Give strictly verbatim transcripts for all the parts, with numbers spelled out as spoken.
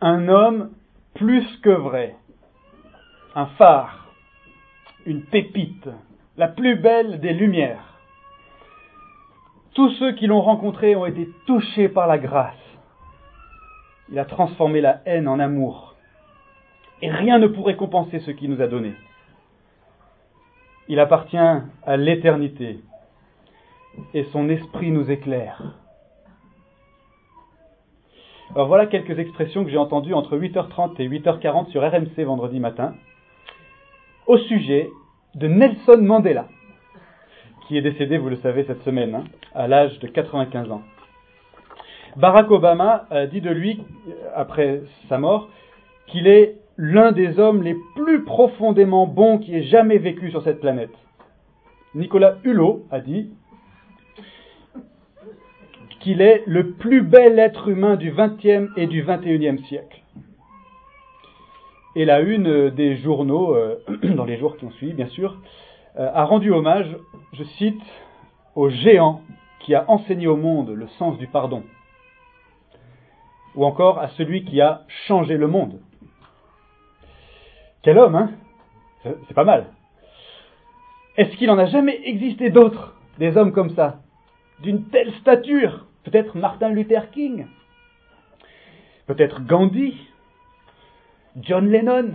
un homme plus que vrai, un phare, une pépite, la plus belle des lumières. Tous ceux qui l'ont rencontré ont été touchés par la grâce. Il a transformé la haine en amour. Et rien ne pourrait compenser ce qu'il nous a donné. Il appartient à l'éternité. Et son esprit nous éclaire. Alors voilà quelques expressions que j'ai entendues entre huit heures trente et huit heures quarante sur R M C vendredi matin, au sujet de Nelson Mandela, qui est décédé, vous le savez, cette semaine, hein, à l'âge de quatre-vingt-quinze ans. Barack Obama a dit de lui, après sa mort, qu'il est l'un des hommes les plus profondément bons qui ait jamais vécu sur cette planète. Nicolas Hulot a dit qu'il est le plus bel être humain du vingtième et du vingt et unième siècle. Et la une des journaux, euh, dans les jours qui ont suivi, bien sûr, euh, a rendu hommage, je cite, au géant qui a enseigné au monde le sens du pardon. Ou encore à celui qui a changé le monde. Quel homme, hein ? C'est pas mal. Est-ce qu'il en a jamais existé d'autres, des hommes comme ça, d'une telle stature ? Peut-être Martin Luther King, peut-être Gandhi, John Lennon,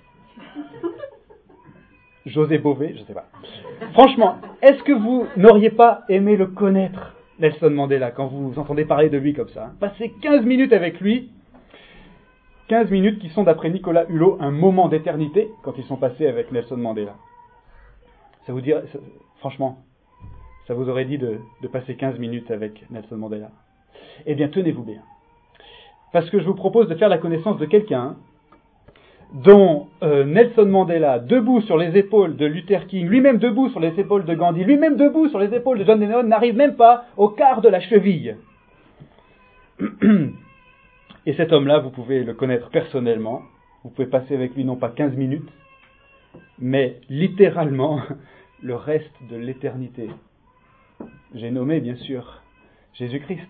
José Bové, je ne sais pas. Franchement, est-ce que vous n'auriez pas aimé le connaître, Nelson Mandela, quand vous entendez parler de lui comme ça, hein ? Passer quinze minutes avec lui, quinze minutes qui sont, d'après Nicolas Hulot, un moment d'éternité quand ils sont passés avec Nelson Mandela. Ça vous dirait, ça, franchement, ça vous aurait dit de, de passer quinze minutes avec Nelson Mandela. Eh bien, tenez-vous bien. Parce que je vous propose de faire la connaissance de quelqu'un dont euh, Nelson Mandela, debout sur les épaules de Luther King, lui-même debout sur les épaules de Gandhi, lui-même debout sur les épaules de John Lennon, n'arrive même pas au quart de la cheville. Et cet homme-là, vous pouvez le connaître personnellement. Vous pouvez passer avec lui non pas quinze minutes, mais littéralement le reste de l'éternité. J'ai nommé, bien sûr, Jésus-Christ.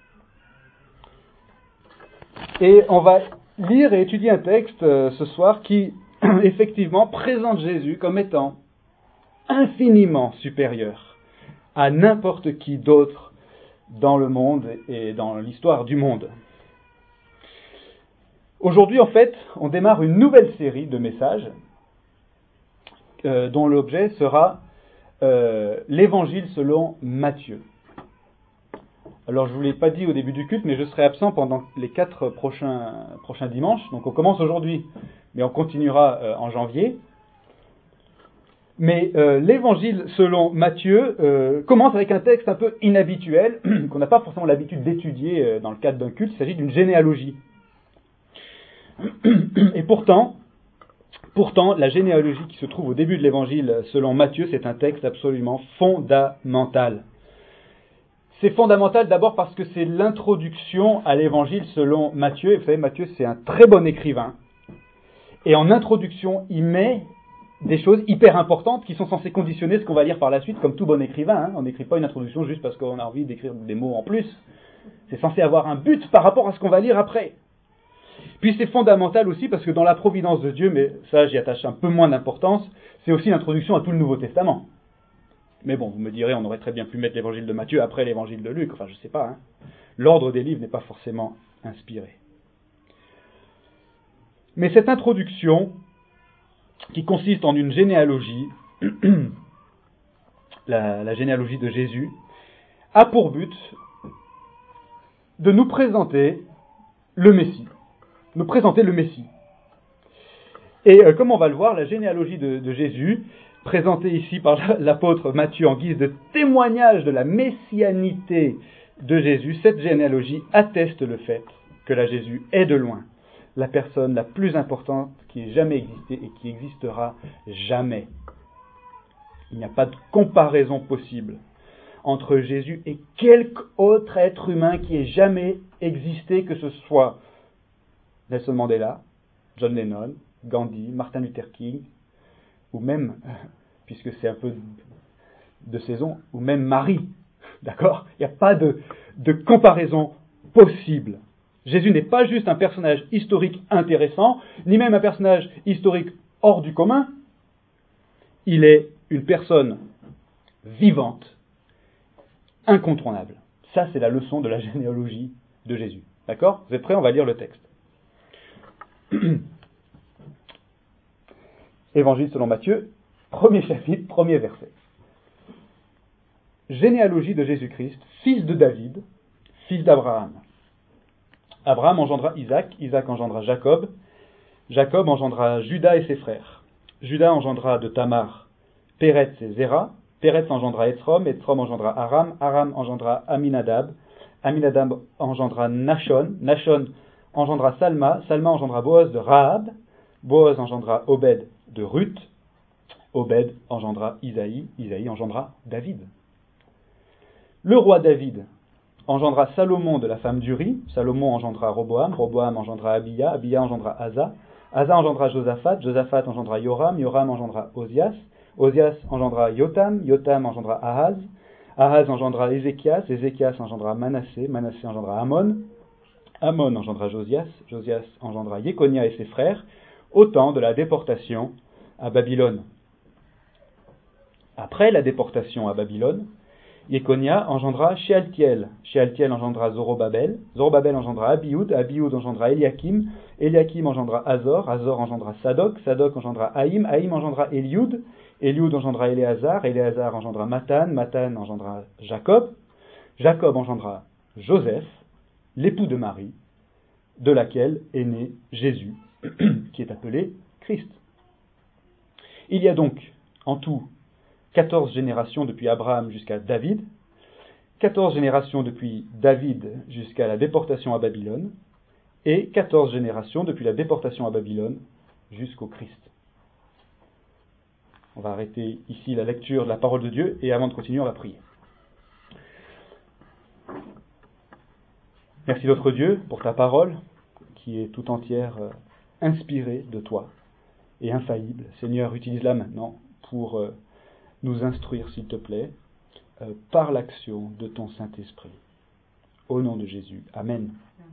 Et on va lire et étudier un texte euh, ce soir qui, effectivement, présente Jésus comme étant infiniment supérieur à n'importe qui d'autre dans le monde et dans l'histoire du monde. Aujourd'hui, en fait, on démarre une nouvelle série de messages euh, dont l'objet sera Euh, l'évangile selon Matthieu. Alors je ne vous l'ai pas dit au début du culte, mais je serai absent pendant les quatre prochains, prochains dimanches. Donc on commence aujourd'hui, mais on continuera euh, en janvier. Mais euh, l'évangile selon Matthieu euh, commence avec un texte un peu inhabituel, qu'on n'a pas forcément l'habitude d'étudier euh, dans le cadre d'un culte. Il s'agit d'une généalogie. Et pourtant, Pourtant, la généalogie qui se trouve au début de l'évangile selon Matthieu, c'est un texte absolument fondamental. C'est fondamental d'abord parce que c'est l'introduction à l'évangile selon Matthieu. Et vous savez, Matthieu, c'est un très bon écrivain. Et en introduction, il met des choses hyper importantes qui sont censées conditionner ce qu'on va lire par la suite, comme tout bon écrivain. Hein. On n'écrit pas une introduction juste parce qu'on a envie d'écrire des mots en plus. C'est censé avoir un but par rapport à ce qu'on va lire après. Puis c'est fondamental aussi parce que dans la providence de Dieu, mais ça j'y attache un peu moins d'importance, c'est aussi l'introduction à tout le Nouveau Testament. Mais bon, vous me direz, on aurait très bien pu mettre l'évangile de Matthieu après l'évangile de Luc, enfin je sais pas. Hein. L'ordre des livres n'est pas forcément inspiré. Mais cette introduction, qui consiste en une généalogie, la, la généalogie de Jésus, a pour but de nous présenter le Messie. Nous présenter le Messie. Et euh, comme on va le voir, la généalogie de, de Jésus, présentée ici par l'apôtre Matthieu en guise de témoignage de la messianité de Jésus, cette généalogie atteste le fait que la Jésus est de loin la personne la plus importante qui ait jamais existé et qui existera jamais. Il n'y a pas de comparaison possible entre Jésus et quelque autre être humain qui ait jamais existé, que ce soit Nelson Mandela, John Lennon, Gandhi, Martin Luther King, ou même, puisque c'est un peu de saison, ou même Marie. D'accord ? Il n'y a pas de, de comparaison possible Jésus n'est pas juste un personnage historique intéressant, ni même un personnage historique hors du commun. Il est une personne vivante, incontournable. Ça, c'est la leçon de la généalogie de Jésus. D'accord ? Vous êtes prêts ? On va lire le texte. Évangile selon Matthieu, premier chapitre, premier verset. Généalogie de Jésus-Christ, fils de David, fils d'Abraham. Abraham engendra Isaac, Isaac engendra Jacob, Jacob engendra Juda et ses frères. Juda engendra de Tamar Péretz et Zéra, Péretz engendra Etzrom, Etzrom engendra Aram, Aram engendra Aminadab, Aminadab engendra Nachon, Nachon engendra Salma, Salma engendra Boaz de Rahab, Boaz engendra Obed de Ruth, Obed engendra Isaïe, Isaïe engendra David. Le roi David engendra Salomon de la femme d'Uri, Salomon engendra Roboam, Roboam engendra Abia, Abia engendra Asa, Asa engendra Josaphat, Josaphat engendra Yoram, Yoram engendra Ozias, Ozias engendra Yotam, Yotam engendra Ahaz, Ahaz engendra Ézéchias, Ézéchias engendra Manassé, Manassé engendra Amon, Amon engendra Josias, Josias engendra Jéconia et ses frères, au temps de la déportation à Babylone. Après la déportation à Babylone, Jéconia engendra Shealtiel, Shealtiel engendra Zorobabel, Zorobabel engendra Abioud, Abioud engendra Eliakim, Eliakim engendra Azor, Azor engendra Sadok, Sadok engendra Haïm, Haïm engendra Eliud, Eliud engendra Éléazar, Éléazar engendra Matan, Matan engendra Jacob, Jacob engendra Joseph, l'époux de Marie, de laquelle est né Jésus, qui est appelé Christ. Il y a donc en tout quatorze générations depuis Abraham jusqu'à David, quatorze générations depuis David jusqu'à la déportation à Babylone, et quatorze générations depuis la déportation à Babylone jusqu'au Christ. On va arrêter ici la lecture de la parole de Dieu, et avant de continuer, on va prier. Merci notre Dieu pour ta parole, qui est tout entière euh, inspirée de toi et infaillible. Seigneur, utilise-la maintenant pour euh, nous instruire, s'il te plaît, euh, par l'action de ton Saint-Esprit. Au nom de Jésus. Amen.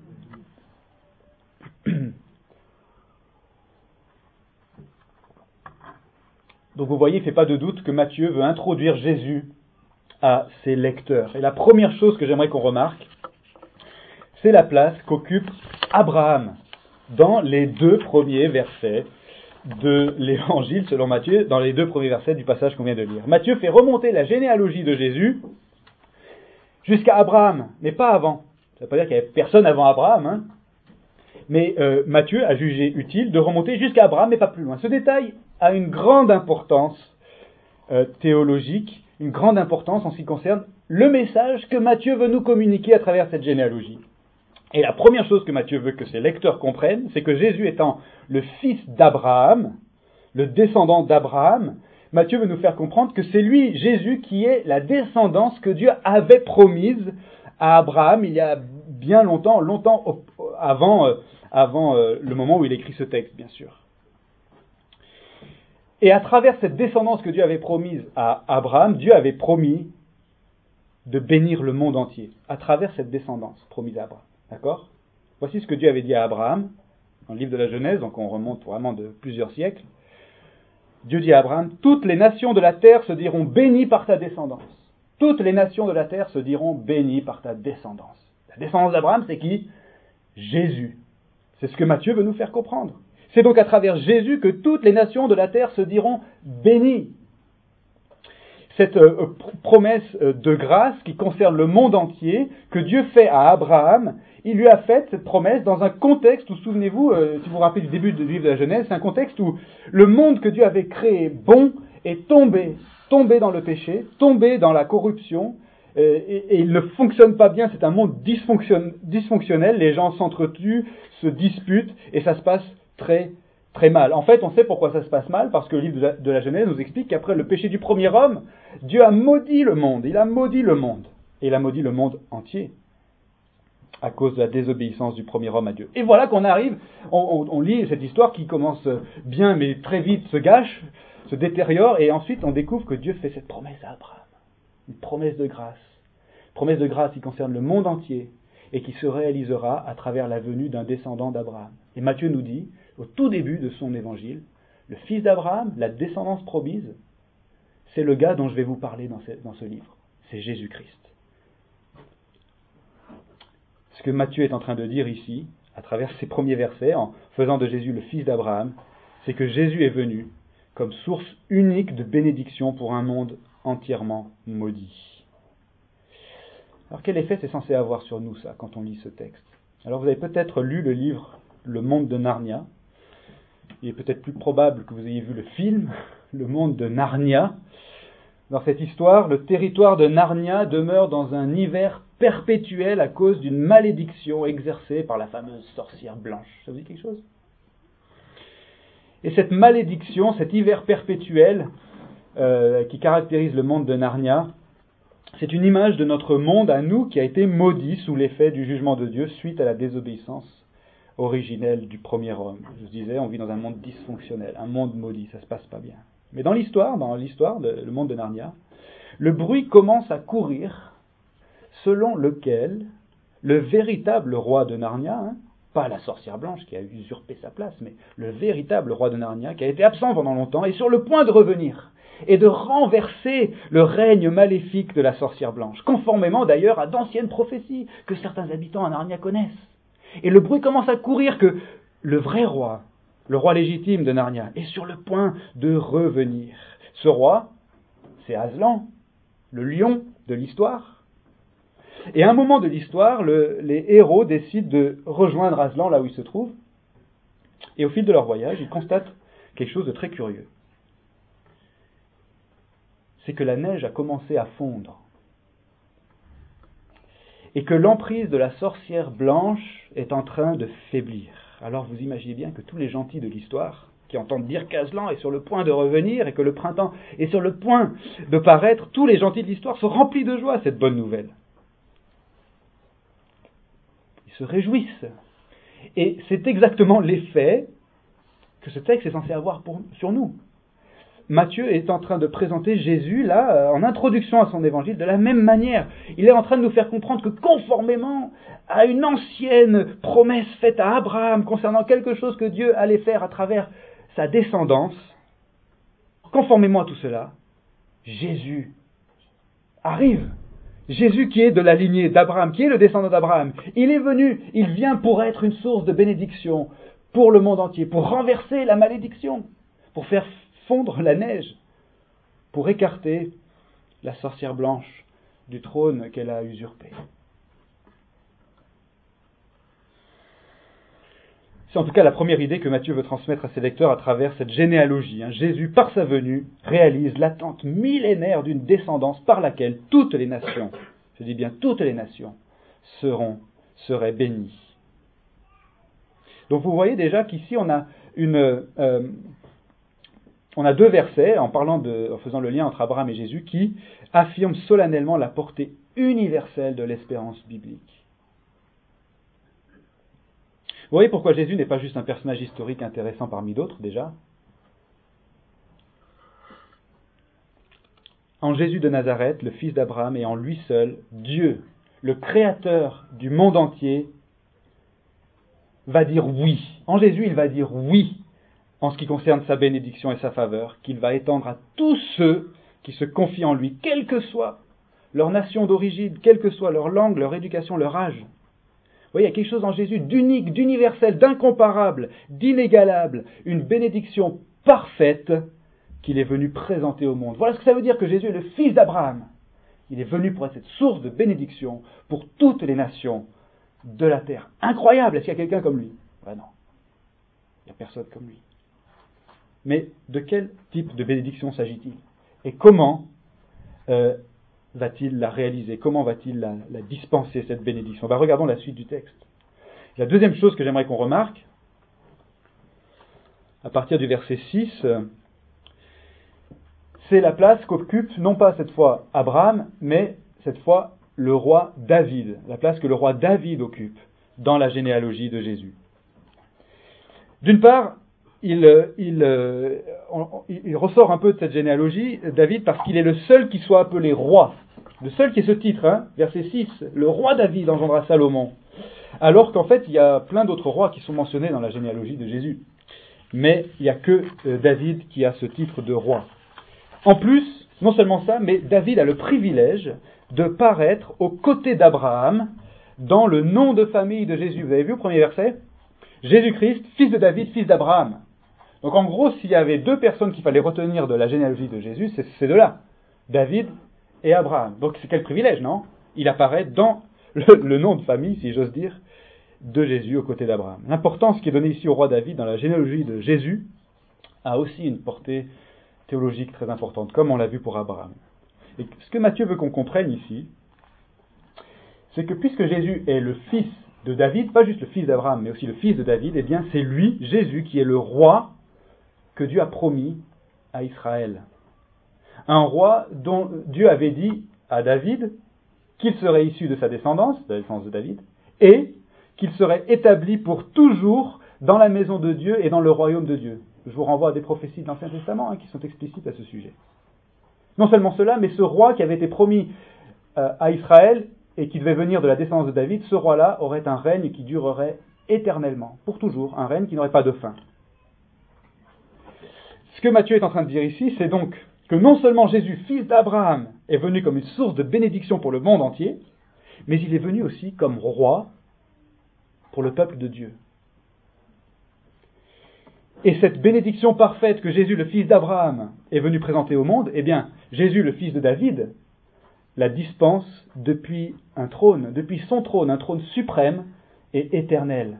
Donc vous voyez, il ne fait pas de doute que Matthieu veut introduire Jésus à ses lecteurs. Et la première chose que j'aimerais qu'on remarque, c'est la place qu'occupe Abraham dans les deux premiers versets de l'évangile selon Matthieu, dans les deux premiers versets du passage qu'on vient de lire. Matthieu fait remonter la généalogie de Jésus jusqu'à Abraham, mais pas avant. Ça ne veut pas dire qu'il n'y avait personne avant Abraham, hein. Mais euh, Matthieu a jugé utile de remonter jusqu'à Abraham, mais pas plus loin. Ce détail a une grande importance euh, théologique, une grande importance en ce qui concerne le message que Matthieu veut nous communiquer à travers cette généalogie. Et la première chose que Matthieu veut que ses lecteurs comprennent, c'est que Jésus étant le fils d'Abraham, le descendant d'Abraham, Matthieu veut nous faire comprendre que c'est lui, Jésus, qui est la descendance que Dieu avait promise à Abraham il y a bien longtemps, longtemps avant, euh, avant euh, le moment où il écrit ce texte, bien sûr. Et à travers cette descendance que Dieu avait promise à Abraham, Dieu avait promis de bénir le monde entier, à travers cette descendance promise à Abraham. D'accord ? Voici ce que Dieu avait dit à Abraham, dans le livre de la Genèse, donc on remonte vraiment de plusieurs siècles. Dieu dit à Abraham, « Toutes les nations de la terre se diront bénies par ta descendance. » Toutes les nations de la terre se diront bénies par ta descendance. La descendance d'Abraham, c'est qui ? Jésus. C'est ce que Matthieu veut nous faire comprendre. C'est donc à travers Jésus que toutes les nations de la terre se diront bénies. Cette euh, promesse de grâce qui concerne le monde entier, que Dieu fait à Abraham, il lui a fait cette promesse dans un contexte où, souvenez-vous, euh, si vous vous rappelez du début du livre de la Genèse, c'est un contexte où le monde que Dieu avait créé bon est tombé, tombé dans le péché, tombé dans la corruption, euh, et, et il ne fonctionne pas bien, c'est un monde dysfonction, dysfonctionnel, les gens s'entretuent, se disputent, et ça se passe très très mal. En fait, on sait pourquoi ça se passe mal, parce que le livre de la, de la Genèse nous explique qu'après le péché du premier homme, Dieu a maudit le monde, il a maudit le monde, et il a maudit le monde entier, à cause de la désobéissance du premier homme à Dieu. Et voilà qu'on arrive, on, on, on lit cette histoire qui commence bien, mais très vite se gâche, se détériore, et ensuite on découvre que Dieu fait cette promesse à Abraham, une promesse de grâce, une promesse de grâce qui concerne le monde entier, et qui se réalisera à travers la venue d'un descendant d'Abraham. Et Matthieu nous dit, au tout début de son évangile, le fils d'Abraham, la descendance promise, c'est le gars dont je vais vous parler dans ce, dans ce livre. C'est Jésus-Christ. Ce que Matthieu est en train de dire ici, à travers ses premiers versets, en faisant de Jésus le fils d'Abraham, c'est que Jésus est venu comme source unique de bénédiction pour un monde entièrement maudit. Alors quel effet c'est censé avoir sur nous, ça, quand on lit ce texte? Alors vous avez peut-être lu le livre Le Monde de Narnia. Il est peut-être plus probable que vous ayez vu le film Le Monde de Narnia. Dans cette histoire, le territoire de Narnia demeure dans un hiver perpétuel à cause d'une malédiction exercée par la fameuse sorcière blanche. Ça vous dit quelque chose? Et cette malédiction, cet hiver perpétuel euh, qui caractérise le monde de Narnia, c'est une image de notre monde à nous qui a été maudit sous l'effet du jugement de Dieu suite à la désobéissance originelle du premier homme. Je vous disais, on vit dans un monde dysfonctionnel, un monde maudit, ça se passe pas bien. Mais dans l'histoire, dans l'histoire, le, le monde de Narnia, le bruit commence à courir selon lequel le véritable roi de Narnia, hein, pas la sorcière blanche qui a usurpé sa place, mais le véritable roi de Narnia, qui a été absent pendant longtemps, est sur le point de revenir et de renverser le règne maléfique de la sorcière blanche, conformément d'ailleurs à d'anciennes prophéties que certains habitants à Narnia connaissent. Et le bruit commence à courir que le vrai roi, le roi légitime de Narnia, est sur le point de revenir. Ce roi, c'est Aslan, le lion de l'histoire. Et à un moment de l'histoire, le, les héros décident de rejoindre Aslan là où il se trouve. Et au fil de leur voyage, ils constatent quelque chose de très curieux. C'est que la neige a commencé à fondre. Et que l'emprise de la sorcière blanche est en train de faiblir. Alors vous imaginez bien que tous les gentils de l'histoire, qui entendent dire qu'Aslan est sur le point de revenir et que le printemps est sur le point de paraître, tous les gentils de l'histoire sont remplis de joie à cette bonne nouvelle. Se réjouissent. Et c'est exactement l'effet que ce texte est censé avoir pour, sur nous. Matthieu est en train de présenter Jésus, là, en introduction à son évangile, de la même manière. Il est en train de nous faire comprendre que conformément à une ancienne promesse faite à Abraham concernant quelque chose que Dieu allait faire à travers sa descendance, conformément à tout cela, Jésus arrive. Jésus qui est de la lignée d'Abraham, qui est le descendant d'Abraham, il est venu, il vient pour être une source de bénédiction pour le monde entier, pour renverser la malédiction, pour faire fondre la neige, pour écarter la sorcière blanche du trône qu'elle a usurpé. C'est en tout cas la première idée que Matthieu veut transmettre à ses lecteurs à travers cette généalogie. Jésus, par sa venue, réalise l'attente millénaire d'une descendance par laquelle toutes les nations, je dis bien toutes les nations, seront, seraient bénies. Donc vous voyez déjà qu'ici on a une, euh, on a deux versets, en parlant de, en faisant le lien entre Abraham et Jésus, qui affirment solennellement la portée universelle de l'espérance biblique. Vous voyez pourquoi Jésus n'est pas juste un personnage historique intéressant parmi d'autres, déjà. En Jésus de Nazareth, le fils d'Abraham, et en lui seul, Dieu, le créateur du monde entier, va dire oui. En Jésus, il va dire oui en ce qui concerne sa bénédiction et sa faveur, qu'il va étendre à tous ceux qui se confient en lui, quelle que soit leur nation d'origine, quelle que soit leur langue, leur éducation, leur âge. Vous voyez, il y a quelque chose en Jésus d'unique, d'universel, d'incomparable, d'inégalable, une bénédiction parfaite qu'il est venu présenter au monde. Voilà ce que ça veut dire que Jésus est le fils d'Abraham. Il est venu pour être cette source de bénédiction pour toutes les nations de la terre. Incroyable, est-ce qu'il y a quelqu'un comme lui? Ben non, il n'y a personne comme lui. Mais de quel type de bénédiction s'agit-il? Et comment euh, va-t-il la réaliser? Comment va-t-il la, la dispenser, cette bénédiction? Ben, regardons la suite du texte. La deuxième chose que j'aimerais qu'on remarque, à partir du verset six, euh, c'est la place qu'occupe, non pas cette fois Abraham, mais cette fois le roi David. La place que le roi David occupe dans la généalogie de Jésus. D'une part, il, il, on, il ressort un peu de cette généalogie, David, parce qu'il est le seul qui soit appelé roi. Le seul qui est ce titre, hein, verset six, le roi David engendra Salomon. Alors qu'en fait, il y a plein d'autres rois qui sont mentionnés dans la généalogie de Jésus. Mais il n'y a que euh, David qui a ce titre de roi. En plus, non seulement ça, mais David a le privilège de paraître aux côtés d'Abraham dans le nom de famille de Jésus. Vous avez vu au premier verset ? Jésus-Christ, fils de David, fils d'Abraham. Donc en gros, s'il y avait deux personnes qu'il fallait retenir de la généalogie de Jésus, c'est ces deux-là, David et Abraham. Donc c'est quel privilège, non ? Il apparaît dans le, le nom de famille, si j'ose dire, de Jésus aux côtés d'Abraham. L'importance qui est donnée ici au roi David dans la généalogie de Jésus a aussi une portée théologique très importante, comme on l'a vu pour Abraham. Et ce que Matthieu veut qu'on comprenne ici, c'est que puisque Jésus est le fils de David, pas juste le fils d'Abraham, mais aussi le fils de David, eh bien c'est lui, Jésus, qui est le roi que Dieu a promis à Israël. Un roi dont Dieu avait dit à David qu'il serait issu de sa descendance, de la descendance de David, et qu'il serait établi pour toujours dans la maison de Dieu et dans le royaume de Dieu. Je vous renvoie à des prophéties de l'Ancien Testament hein, qui sont explicites à ce sujet. Non seulement cela, mais ce roi qui avait été promis euh, à Israël et qui devait venir de la descendance de David, ce roi-là aurait un règne qui durerait éternellement, pour toujours, un règne qui n'aurait pas de fin. Ce que Matthieu est en train de dire ici, c'est donc que non seulement Jésus, fils d'Abraham, est venu comme une source de bénédiction pour le monde entier, mais il est venu aussi comme roi pour le peuple de Dieu. Et cette bénédiction parfaite que Jésus, le fils d'Abraham, est venu présenter au monde, eh bien, Jésus, le fils de David, la dispense depuis un trône, depuis son trône, un trône suprême et éternel.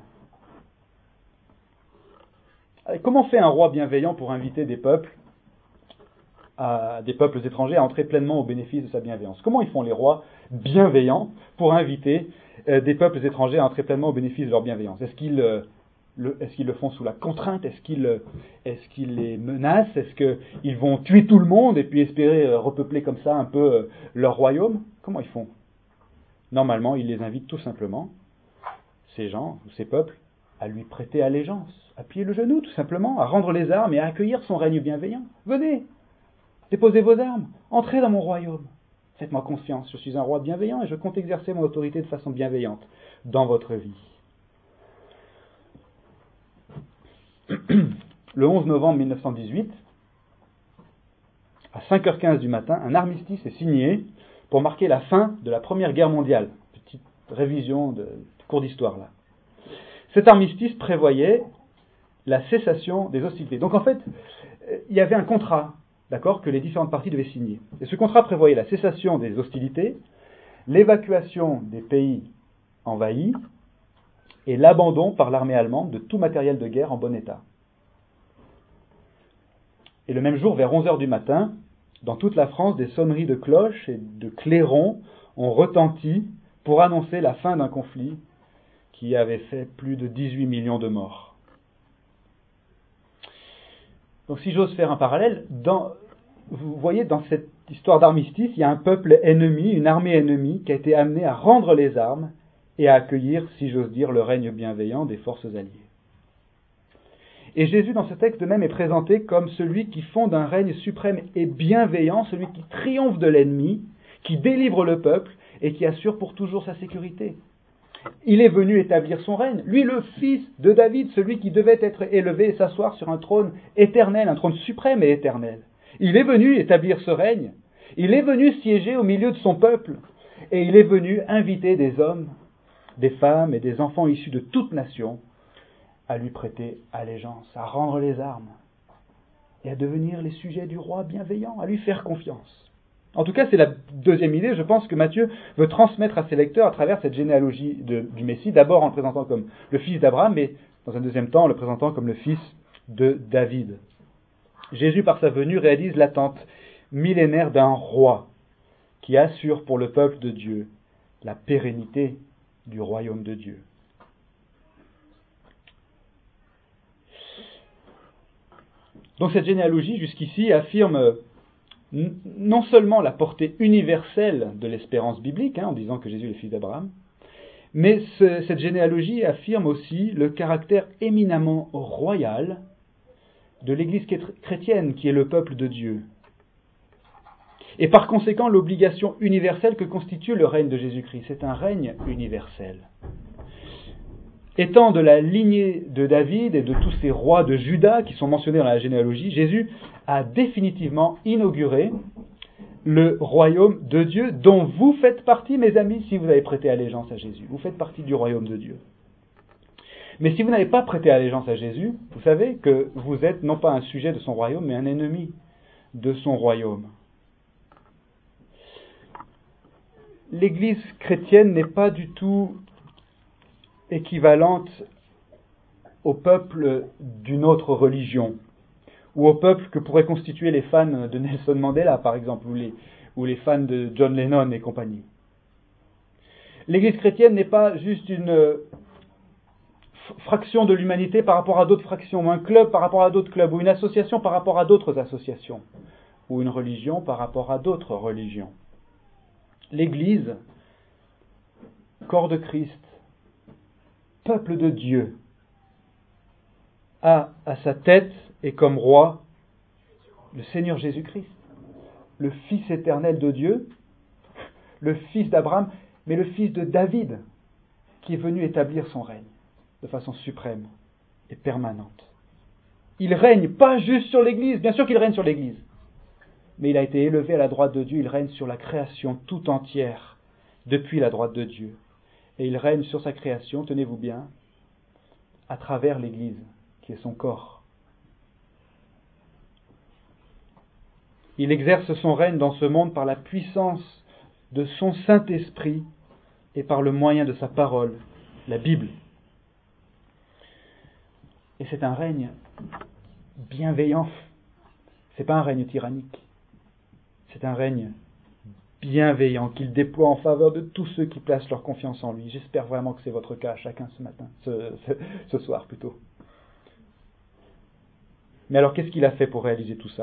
Comment fait un roi bienveillant pour inviter des peuples, à, des peuples étrangers à entrer pleinement au bénéfice de sa bienveillance ? Comment ils font les rois bienveillants pour inviter euh, des peuples étrangers à entrer pleinement au bénéfice de leur bienveillance ? Est-ce qu'ils, euh, le, est-ce qu'ils le font sous la contrainte ? Est-ce qu'ils, euh, est-ce qu'ils les menacent ? Est-ce qu'ils vont tuer tout le monde et puis espérer euh, repeupler comme ça un peu euh, leur royaume ? Comment ils font ? Normalement, ils les invitent tout simplement, ces gens ou ces peuples, à lui prêter allégeance, à plier le genou tout simplement, à rendre les armes et à accueillir son règne bienveillant. Venez, déposez vos armes, entrez dans mon royaume. Faites-moi confiance, je suis un roi bienveillant et je compte exercer mon autorité de façon bienveillante dans votre vie. Le onze novembre mille neuf cent dix-huit, à cinq heures quinze du matin, un armistice est signé pour marquer la fin de la Première Guerre mondiale. Petite révision de, de cours d'histoire là. Cet armistice prévoyait la cessation des hostilités. Donc en fait, il y avait un contrat, d'accord, que les différentes parties devaient signer. Et ce contrat prévoyait la cessation des hostilités, l'évacuation des pays envahis et l'abandon par l'armée allemande de tout matériel de guerre en bon état. Et le même jour, vers onze heures du matin, dans toute la France, des sonneries de cloches et de clairons ont retenti pour annoncer la fin d'un conflit qui avait fait plus de dix-huit millions de morts. Donc si j'ose faire un parallèle, dans, vous voyez dans cette histoire d'armistice, il y a un peuple ennemi, une armée ennemie qui a été amenée à rendre les armes et à accueillir, si j'ose dire, le règne bienveillant des forces alliées. Et Jésus, dans ce texte de même, est présenté comme celui qui fonde un règne suprême et bienveillant, celui qui triomphe de l'ennemi, qui délivre le peuple et qui assure pour toujours sa sécurité. Il est venu établir son règne, lui le fils de David, celui qui devait être élevé et s'asseoir sur un trône éternel, un trône suprême et éternel. Il est venu établir ce règne, il est venu siéger au milieu de son peuple, et il est venu inviter des hommes, des femmes et des enfants issus de toute nation à lui prêter allégeance, à rendre les armes, et à devenir les sujets du roi bienveillant, à lui faire confiance. En tout cas, c'est la deuxième idée, je pense, que Matthieu veut transmettre à ses lecteurs à travers cette généalogie de, du Messie, d'abord en le présentant comme le fils d'Abraham, mais dans un deuxième temps en le présentant comme le fils de David. Jésus, par sa venue, réalise l'attente millénaire d'un roi qui assure pour le peuple de Dieu la pérennité du royaume de Dieu. Donc cette généalogie, jusqu'ici, affirme non seulement la portée universelle de l'espérance biblique, hein, en disant que Jésus est le fils d'Abraham, mais ce, cette généalogie affirme aussi le caractère éminemment royal de l'Église chrétienne, qui est le peuple de Dieu. Et par conséquent, l'obligation universelle que constitue le règne de Jésus-Christ. C'est un règne universel. Étant de la lignée de David et de tous ces rois de Juda qui sont mentionnés dans la généalogie, Jésus a définitivement inauguré le royaume de Dieu dont vous faites partie, mes amis, si vous avez prêté allégeance à Jésus. Vous faites partie du royaume de Dieu. Mais si vous n'avez pas prêté allégeance à Jésus, vous savez que vous êtes non pas un sujet de son royaume, mais un ennemi de son royaume. L'Église chrétienne n'est pas du tout équivalente au peuple d'une autre religion, ou au peuple que pourraient constituer les fans de Nelson Mandela, par exemple, ou les, ou les fans de John Lennon et compagnie. L'Église chrétienne n'est pas juste une fraction de l'humanité par rapport à d'autres fractions, ou un club par rapport à d'autres clubs, ou une association par rapport à d'autres associations, ou une religion par rapport à d'autres religions. L'Église, corps de Christ, peuple de Dieu, a à sa tête et comme roi le Seigneur Jésus-Christ, le Fils éternel de Dieu, le Fils d'Abraham, mais le Fils de David, qui est venu établir son règne de façon suprême et permanente. Il règne pas juste sur l'Église, bien sûr qu'il règne sur l'Église, mais il a été élevé à la droite de Dieu, il règne sur la création tout entière, depuis la droite de Dieu. Et il règne sur sa création, tenez-vous bien, à travers l'Église, qui est son corps. Il exerce son règne dans ce monde par la puissance de son Saint-Esprit et par le moyen de sa parole, la Bible. Et c'est un règne bienveillant. C'est pas un règne tyrannique. C'est un règne bienveillant qu'il déploie en faveur de tous ceux qui placent leur confiance en lui. J'espère vraiment que c'est votre cas, chacun ce matin, ce, ce, ce soir plutôt. Mais alors, qu'est-ce qu'il a fait pour réaliser tout ça ?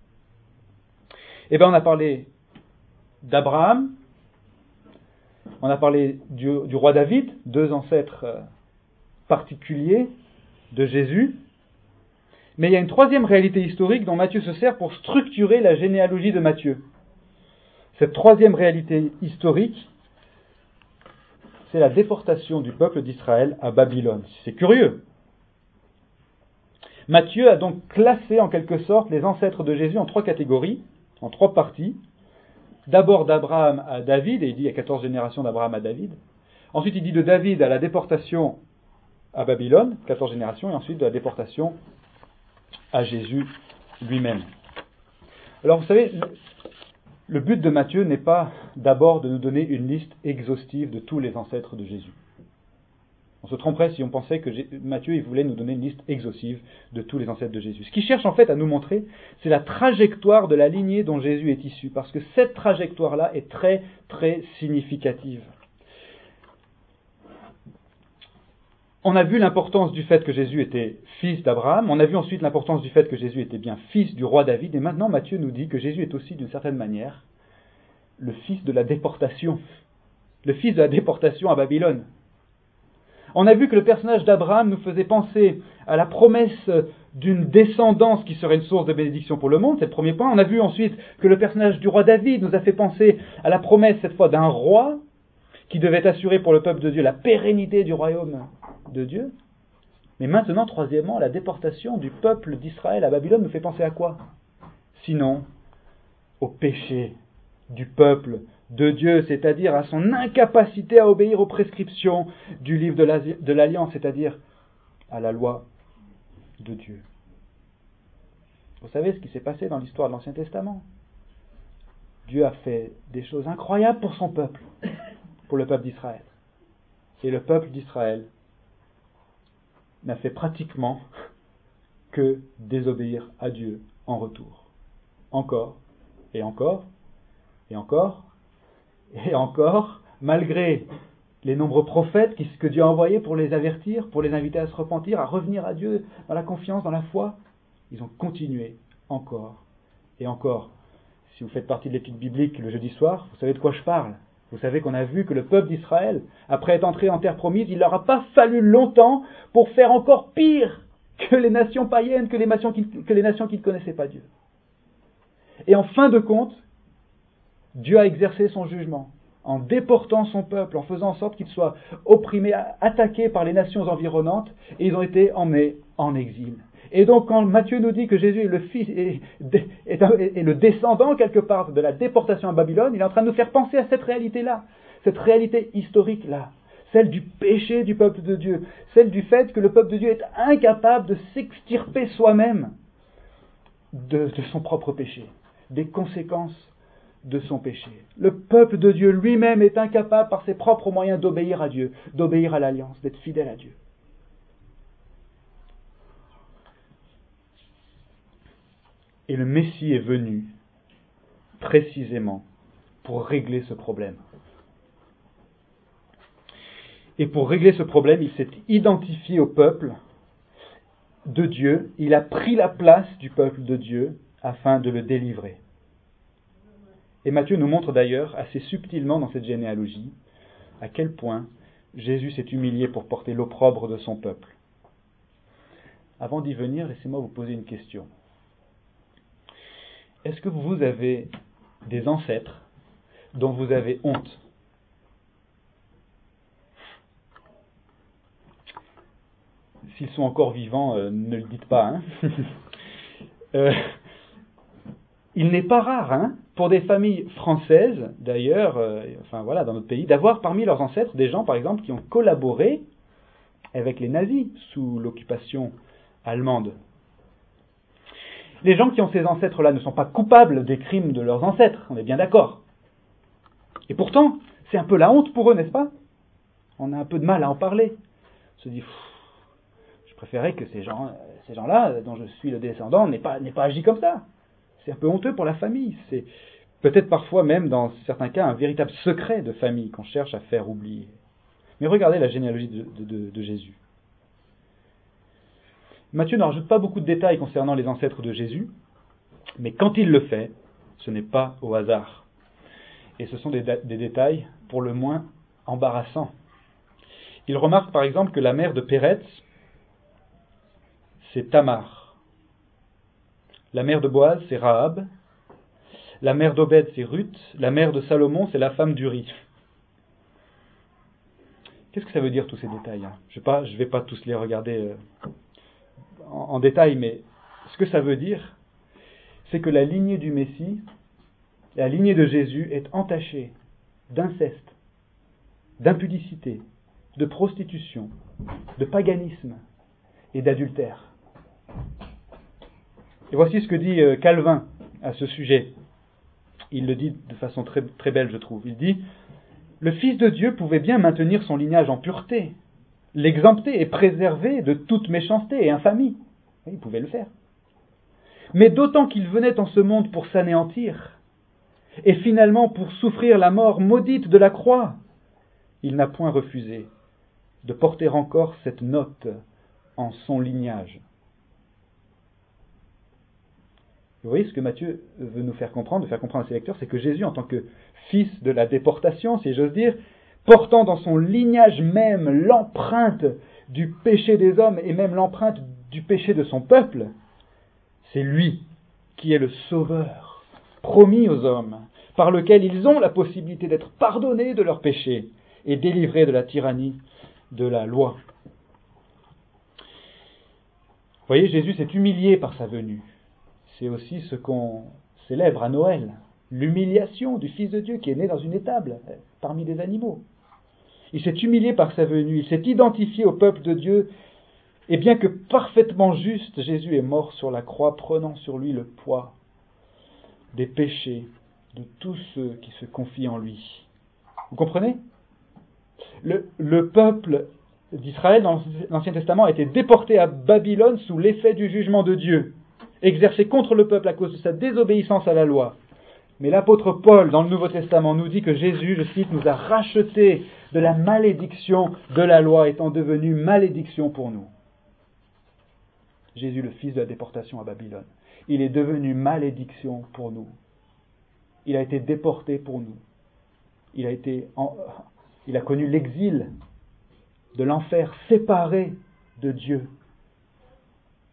Eh bien, on a parlé d'Abraham, on a parlé du, du roi David, deux ancêtres particuliers de Jésus. Mais il y a une troisième réalité historique dont Matthieu se sert pour structurer la généalogie de Matthieu. Cette troisième réalité historique, c'est la déportation du peuple d'Israël à Babylone. C'est curieux. Matthieu a donc classé en quelque sorte les ancêtres de Jésus en trois catégories, en trois parties. D'abord d'Abraham à David, et il dit il y a quatorze générations d'Abraham à David. Ensuite il dit de David à la déportation à Babylone, quatorze générations, et ensuite de la déportation à Jésus lui-même. Alors vous savez, le but de Matthieu n'est pas d'abord de nous donner une liste exhaustive de tous les ancêtres de Jésus. On se tromperait si on pensait que Matthieu il voulait nous donner une liste exhaustive de tous les ancêtres de Jésus. Ce qu'il cherche en fait à nous montrer, c'est la trajectoire de la lignée dont Jésus est issu, parce que cette trajectoire-là est très très significative. On a vu l'importance du fait que Jésus était fils d'Abraham, on a vu ensuite l'importance du fait que Jésus était bien fils du roi David, et maintenant Matthieu nous dit que Jésus est aussi d'une certaine manière le fils de la déportation, le fils de la déportation à Babylone. On a vu que le personnage d'Abraham nous faisait penser à la promesse d'une descendance qui serait une source de bénédiction pour le monde, c'est le premier point. On a vu ensuite que le personnage du roi David nous a fait penser à la promesse cette fois d'un roi qui devait assurer pour le peuple de Dieu la pérennité du royaume de Dieu. Mais maintenant, troisièmement, la déportation du peuple d'Israël à Babylone nous fait penser à quoi ? Sinon, au péché du peuple de Dieu, c'est-à-dire à son incapacité à obéir aux prescriptions du livre de l'Alliance, c'est-à-dire à la loi de Dieu. Vous savez ce qui s'est passé dans l'histoire de l'Ancien Testament ? Dieu a fait des choses incroyables pour son peuple, pour le peuple d'Israël. Et le peuple d'Israël n'a fait pratiquement que désobéir à Dieu en retour. Encore, et encore, et encore, et encore, malgré les nombreux prophètes que Dieu a envoyés pour les avertir, pour les inviter à se repentir, à revenir à Dieu dans la confiance, dans la foi, ils ont continué encore et encore. Si vous faites partie de l'étude biblique le jeudi soir, vous savez de quoi je parle. Vous savez qu'on a vu que le peuple d'Israël, après être entré en terre promise, il ne leur a pas fallu longtemps pour faire encore pire que les nations païennes, que les nations qui, que les nations qui ne connaissaient pas Dieu. Et en fin de compte, Dieu a exercé son jugement en déportant son peuple, en faisant en sorte qu'il soit opprimé, attaqué par les nations environnantes, et ils ont été emmenés en exil. Et donc quand Matthieu nous dit que Jésus est le fils est, est, un, est le descendant quelque part de la déportation à Babylone, il est en train de nous faire penser à cette réalité-là, cette réalité historique-là, celle du péché du peuple de Dieu, celle du fait que le peuple de Dieu est incapable de s'extirper soi-même de, de son propre péché, des conséquences de son péché. Le peuple de Dieu lui-même est incapable par ses propres moyens d'obéir à Dieu, d'obéir à l'alliance, d'être fidèle à Dieu. Et le Messie est venu précisément pour régler ce problème. Et pour régler ce problème, il s'est identifié au peuple de Dieu, il a pris la place du peuple de Dieu afin de le délivrer. Et Matthieu nous montre d'ailleurs assez subtilement dans cette généalogie à quel point Jésus s'est humilié pour porter l'opprobre de son peuple. Avant d'y venir, laissez-moi vous poser une question. Est-ce que vous avez des ancêtres dont vous avez honte ? S'ils sont encore vivants, euh, ne le dites pas. Hein euh, il n'est pas rare, hein, pour des familles françaises, d'ailleurs, euh, enfin voilà, dans notre pays, d'avoir parmi leurs ancêtres des gens, par exemple, qui ont collaboré avec les nazis sous l'occupation allemande. Les gens qui ont ces ancêtres-là ne sont pas coupables des crimes de leurs ancêtres, on est bien d'accord. Et pourtant, c'est un peu la honte pour eux, n'est-ce pas ? On a un peu de mal à en parler. On se dit, je préférais que ces, gens, ces gens-là, dont je suis le descendant, n'aient pas, n'aient pas agi comme ça. C'est un peu honteux pour la famille. C'est peut-être parfois même, dans certains cas, un véritable secret de famille qu'on cherche à faire oublier. Mais regardez la généalogie de, de, de, de Jésus. Matthieu ne rajoute pas beaucoup de détails concernant les ancêtres de Jésus, mais quand il le fait, ce n'est pas au hasard. Et ce sont des, des détails, pour le moins, embarrassants. Il remarque par exemple que la mère de Péretz, c'est Tamar. La mère de Boaz, c'est Rahab. La mère d'Obed, c'est Ruth. La mère de Salomon, c'est la femme d'Uri. Qu'est-ce que ça veut dire tous ces détails hein ? Je ne vais pas tous les regarder euh, en, en détail, mais ce que ça veut dire, c'est que la lignée du Messie, la lignée de Jésus est entachée d'inceste, d'impudicité, de prostitution, de paganisme et d'adultère. Et voici ce que dit Calvin à ce sujet. Il le dit de façon très, très belle, je trouve. Il dit « Le Fils de Dieu pouvait bien maintenir son lignage en pureté, l'exempter et préserver de toute méchanceté et infamie. » Il pouvait le faire. Mais d'autant qu'il venait en ce monde pour s'anéantir, et finalement pour souffrir la mort maudite de la croix, il n'a point refusé de porter encore cette note en son lignage. Vous voyez ce que Matthieu veut nous faire comprendre, de faire comprendre à ses lecteurs, c'est que Jésus, en tant que fils de la déportation, si j'ose dire, portant dans son lignage même l'empreinte du péché des hommes et même l'empreinte du péché de son peuple, c'est lui qui est le sauveur promis aux hommes, par lequel ils ont la possibilité d'être pardonnés de leurs péchés et délivrés de la tyrannie de la loi. Vous voyez, Jésus s'est humilié par sa venue. C'est aussi ce qu'on célèbre à Noël, l'humiliation du Fils de Dieu qui est né dans une étable, parmi des animaux. Il s'est humilié par sa venue, il s'est identifié au peuple de Dieu, et bien que parfaitement juste, Jésus est mort sur la croix, prenant sur lui le poids des péchés de tous ceux qui se confient en lui. Vous comprenez ? Le, le peuple d'Israël dans l'Ancien Testament a été déporté à Babylone sous l'effet du jugement de Dieu, exercé contre le peuple à cause de sa désobéissance à la loi. Mais l'apôtre Paul, dans le Nouveau Testament, nous dit que Jésus, je cite, nous a rachetés de la malédiction de la loi, étant devenu malédiction pour nous. Jésus, le fils de la déportation à Babylone, il est devenu malédiction pour nous. Il a été déporté pour nous. Il a été, en, il a connu l'exil de l'enfer, séparé de Dieu.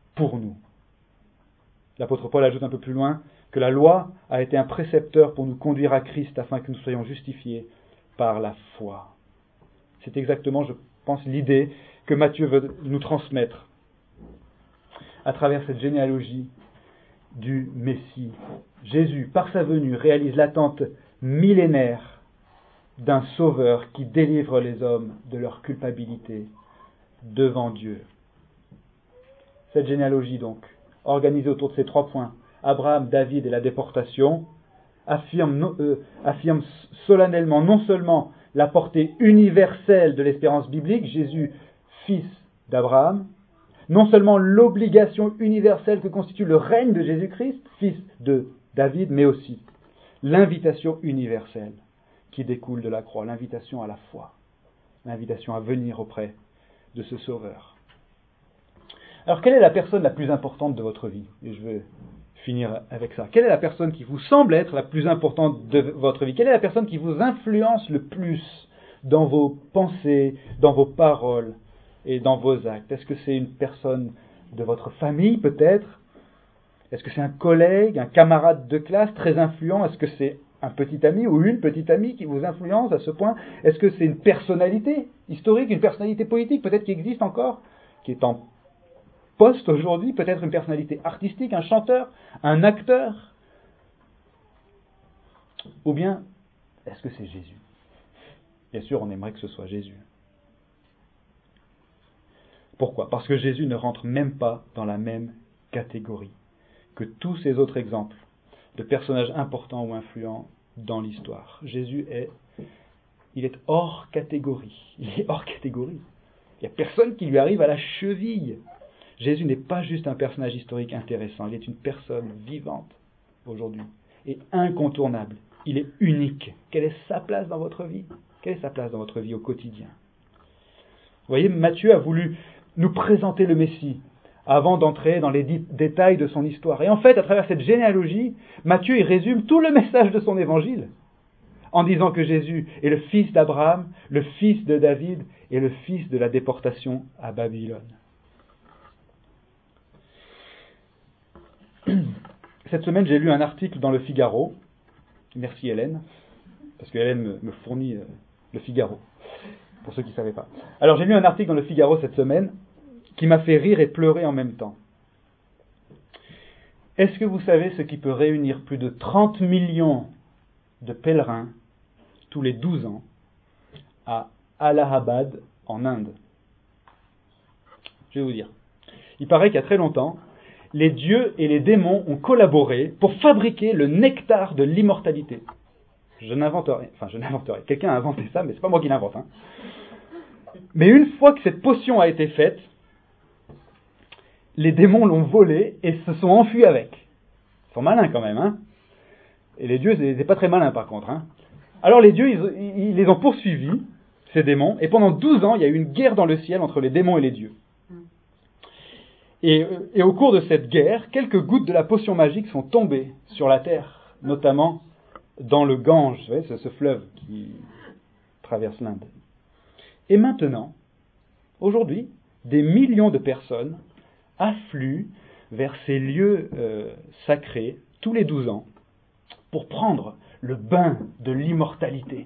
pour nous. L'apôtre Paul ajoute un peu plus loin que la loi a été un précepteur pour nous conduire à Christ afin que nous soyons justifiés par la foi. C'est exactement, je pense, l'idée que Matthieu veut nous transmettre à travers cette généalogie du Messie. Jésus, par sa venue, réalise l'attente millénaire d'un sauveur qui délivre les hommes de leur culpabilité devant Dieu. Cette généalogie, donc, organisée autour de ces trois points, Abraham, David et la déportation, affirme, euh, affirme solennellement non seulement la portée universelle de l'espérance biblique, Jésus, fils d'Abraham, non seulement l'obligation universelle que constitue le règne de Jésus-Christ, fils de David, mais aussi l'invitation universelle qui découle de la croix, l'invitation à la foi, l'invitation à venir auprès de ce Sauveur. Alors, quelle est la personne la plus importante de votre vie ? Et je vais finir avec ça. Quelle est la personne qui vous semble être la plus importante de votre vie ? Quelle est la personne qui vous influence le plus dans vos pensées, dans vos paroles et dans vos actes ? Est-ce que c'est une personne de votre famille, peut-être ? Est-ce que c'est un collègue, un camarade de classe très influent ? Est-ce que c'est un petit ami ou une petite amie qui vous influence à ce point ? Est-ce que c'est une personnalité historique, une personnalité politique, peut-être qui existe encore, qui est en poste aujourd'hui, peut-être une personnalité artistique, un chanteur, un acteur ? Ou bien, est-ce que c'est Jésus ? Bien sûr, on aimerait que ce soit Jésus. Pourquoi ? Parce que Jésus ne rentre même pas dans la même catégorie que tous ces autres exemples de personnages importants ou influents dans l'histoire. Jésus est, il est hors catégorie. Il est hors catégorie. Il n'y a personne qui lui arrive à la cheville. Jésus n'est pas juste un personnage historique intéressant, il est une personne vivante aujourd'hui et incontournable. Il est unique. Quelle est sa place dans votre vie ? Quelle est sa place dans votre vie au quotidien ? Vous voyez, Matthieu a voulu nous présenter le Messie avant d'entrer dans les détails de son histoire. Et en fait, à travers cette généalogie, Matthieu il résume tout le message de son évangile en disant que Jésus est le fils d'Abraham, le fils de David et le fils de la déportation à Babylone. Cette semaine, j'ai lu un article dans Le Figaro. Merci Hélène, parce que Hélène me, me fournit euh, Le Figaro, pour ceux qui ne savaient pas. Alors, j'ai lu un article dans Le Figaro cette semaine qui m'a fait rire et pleurer en même temps. Est-ce que vous savez ce qui peut réunir plus de trente millions de pèlerins tous les douze ans à Allahabad, en Inde ? Je vais vous dire. Il paraît qu'il y a très longtemps, les dieux et les démons ont collaboré pour fabriquer le nectar de l'immortalité. Je n'invente rien. Enfin, je n'invente rien. Quelqu'un a inventé ça, mais c'est pas moi qui l'invente. Hein. Mais une fois que cette potion a été faite, les démons l'ont volée et se sont enfuis avec. Ils sont malins quand même, hein. Et les dieux, c'est pas très malin par contre. Hein. Alors les dieux, ils, ils les ont poursuivis, ces démons, et pendant douze ans, il y a eu une guerre dans le ciel entre les démons et les dieux. Et, et au cours de cette guerre, quelques gouttes de la potion magique sont tombées sur la terre, notamment dans le Gange, vous voyez, c'est ce fleuve qui traverse l'Inde. Et maintenant, aujourd'hui, des millions de personnes affluent vers ces lieux euh, sacrés tous les douze ans pour prendre le bain de l'immortalité.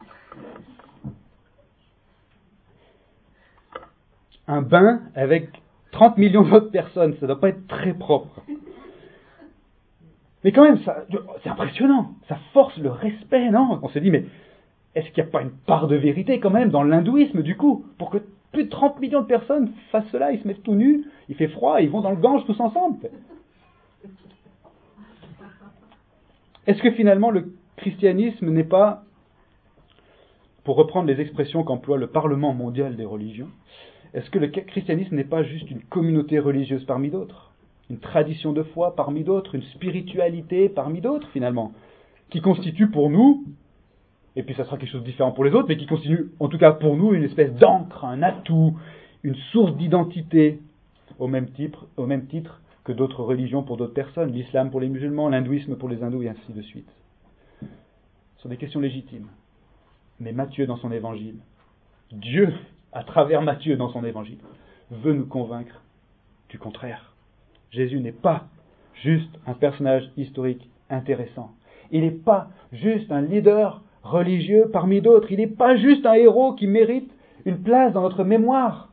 Un bain avec trente millions d'autres personnes, ça ne doit pas être très propre. Mais quand même, ça, c'est impressionnant, ça force le respect, non ? On se dit, mais est-ce qu'il n'y a pas une part de vérité quand même dans l'hindouisme du coup, pour que plus de trente millions de personnes fassent cela, ils se mettent tout nus, il fait froid, ils vont dans le Gange tous ensemble. Est-ce que finalement le christianisme n'est pas, pour reprendre les expressions qu'emploie le Parlement mondial des religions, est-ce que le christianisme n'est pas juste une communauté religieuse parmi d'autres ? Une tradition de foi parmi d'autres, une spiritualité parmi d'autres finalement, qui constitue pour nous, et puis ça sera quelque chose de différent pour les autres, mais qui constitue en tout cas pour nous une espèce d'encre, un atout, une source d'identité, au même titre, au même titre que d'autres religions pour d'autres personnes, l'islam pour les musulmans, l'hindouisme pour les hindous et ainsi de suite. Ce sont des questions légitimes. Mais Matthieu dans son évangile, Dieu, à travers Matthieu dans son évangile, veut nous convaincre du contraire. Jésus n'est pas juste un personnage historique intéressant. Il n'est pas juste un leader religieux parmi d'autres. Il n'est pas juste un héros qui mérite une place dans notre mémoire.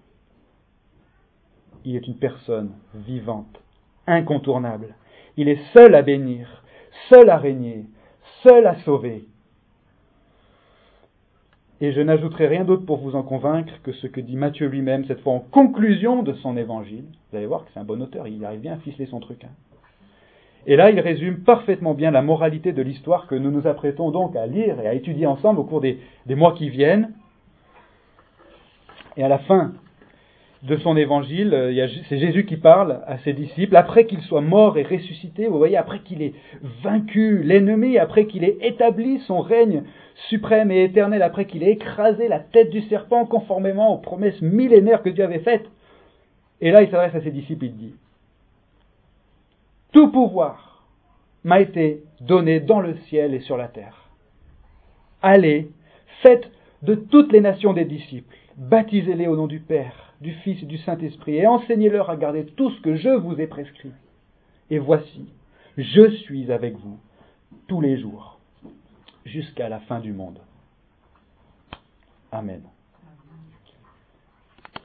Il est une personne vivante, incontournable. Il est seul à bénir, seul à régner, seul à sauver. Et je n'ajouterai rien d'autre pour vous en convaincre que ce que dit Matthieu lui-même, cette fois en conclusion de son évangile. Vous allez voir que c'est un bon auteur, il arrive bien à ficeler son truc. Hein. Et là, il résume parfaitement bien la moralité de l'histoire que nous nous apprêtons donc à lire et à étudier ensemble au cours des, des mois qui viennent. Et à la fin de son évangile, il y a, c'est Jésus qui parle à ses disciples, après qu'il soit mort et ressuscité, vous voyez, après qu'il ait vaincu l'ennemi, après qu'il ait établi son règne suprême et éternel, après qu'il ait écrasé la tête du serpent conformément aux promesses millénaires que Dieu avait faites. Et là, il s'adresse à ses disciples, il dit, « Tout pouvoir m'a été donné dans le ciel et sur la terre. Allez, faites de toutes les nations des disciples, baptisez-les au nom du Père, du Fils et du Saint-Esprit, et enseignez-leur à garder tout ce que je vous ai prescrit. Et voici, je suis avec vous tous les jours, jusqu'à la fin du monde. » Amen.